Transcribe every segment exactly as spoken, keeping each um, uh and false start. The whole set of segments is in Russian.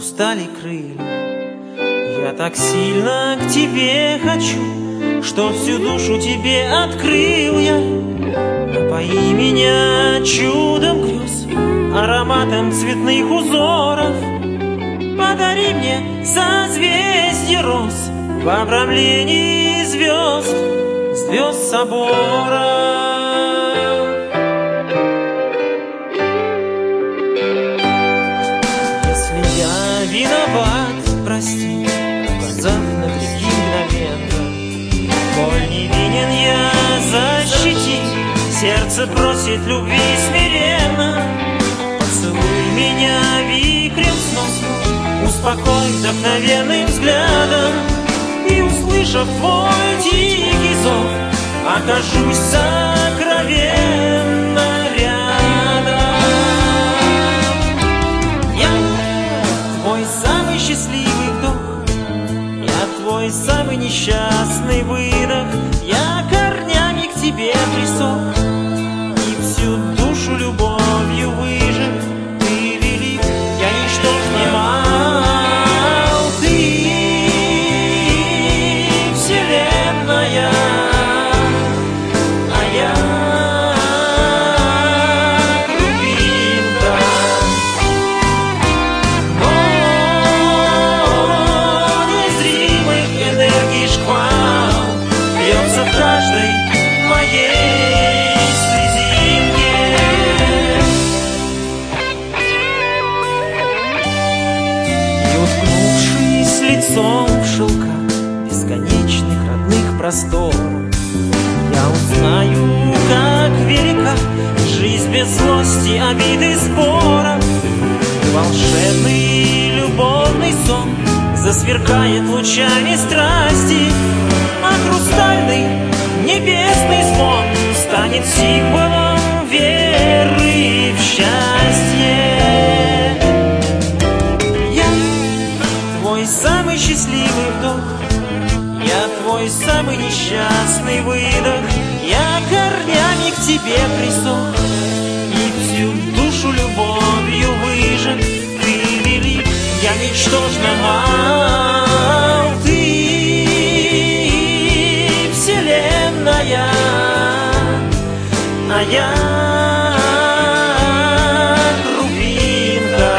устали крылья. Я так сильно к тебе хочу, что всю душу тебе открыл я. Напои меня чудом грез, ароматом цветных узоров. Подари мне созвездие роз в обрамлении звезд, звезд собора. Если я виноват, прости, глазах на реки мгновенно. Коль невинен я, защити, сердце просит любви смиренно. Поцелуй меня вихрем снов, успокой вдохновенным взглядом. И, услышав твой тихий зов, окажусь сокровенно рядом. Я твой самый счастливый вдох, я твой самый несчастный выдох. Я корнями к тебе присох и всю душу любовью выжег. Ты велик, я ничто не мал, ты вселенная, а я крупинка. О, незримых энергий шквал бьется в каждой моей слезинке. И, уткнувшись лицом в шелка бесконечных родных просторов, я узнаю, как велика жизнь без злости, обиды, споров. Волшебный любовный сон засверкает лучами страсти, а хрустальный небесный звон станет символом веры в счастье. Я твой самый счастливый вдох, я твой самый несчастный выдох. Я корнями к тебе присох и всю душу любовью выжег. Ты велик, я ничтожно мал, ты вселенная, а я крупинка.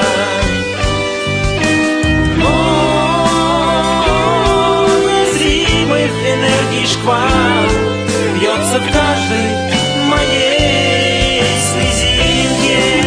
О, незримых энергий шквал бьется в каждой моей слезинке.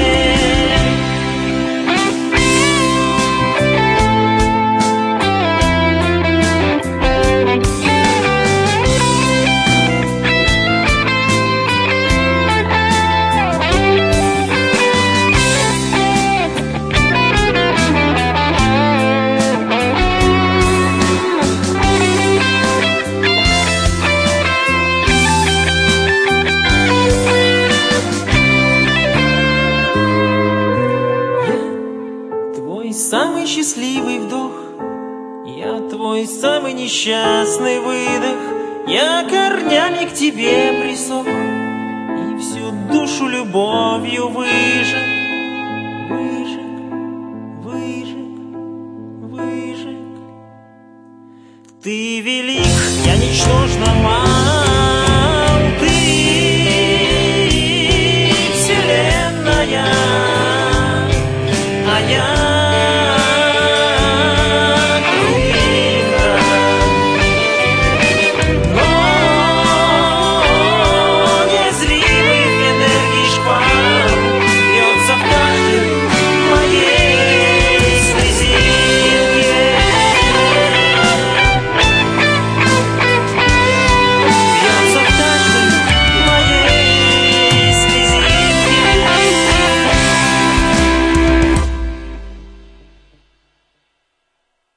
Самый счастливый вдох, я твой самый несчастный выдох. Я корнями к тебе присох и всю душу любовью выжег, выжег, выжег, выжег. Ты велик, я ничтожно мал.